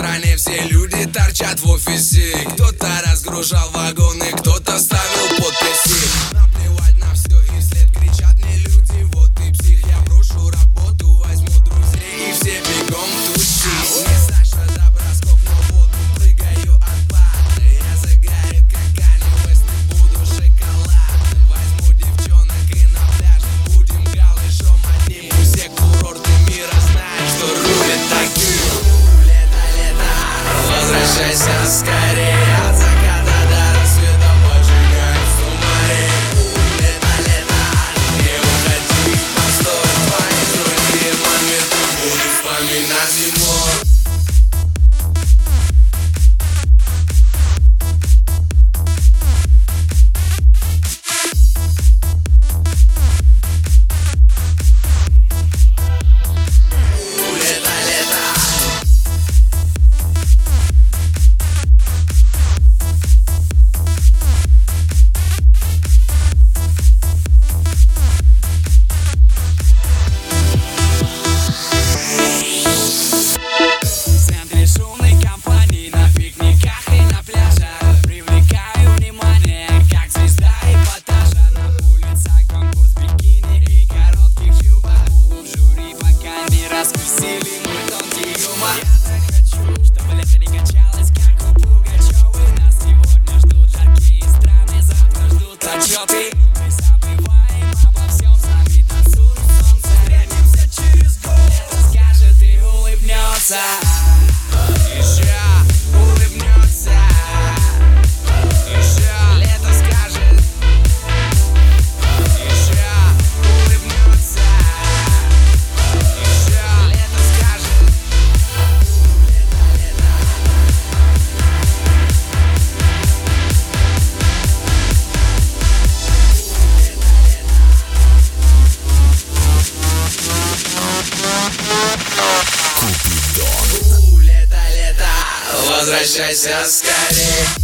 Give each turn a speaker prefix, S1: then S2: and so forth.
S1: стране все люди торчат в офисе. Кто-то разгружал вагоны, кто-то ставил подписи. Наплевать на все и вслед кричат мне люди: вот ты псих. Я брошу работу, возьму друзей и все бегом тусить. Не Саша Доброскок, но в воду прыгаю от пары. Я загорю как Канье Уэст и буду шоколадным. Возьму девчонок и на пляже будем голышом одним. Пусть все курорты мира знают, что рулит таким. Лето, возвращайся скорее. От заката до рассвета поджигаем сумари. Лето, не уходи, постой. Твои другие моменты буду вспоминать зимой. Возвращайся скорее.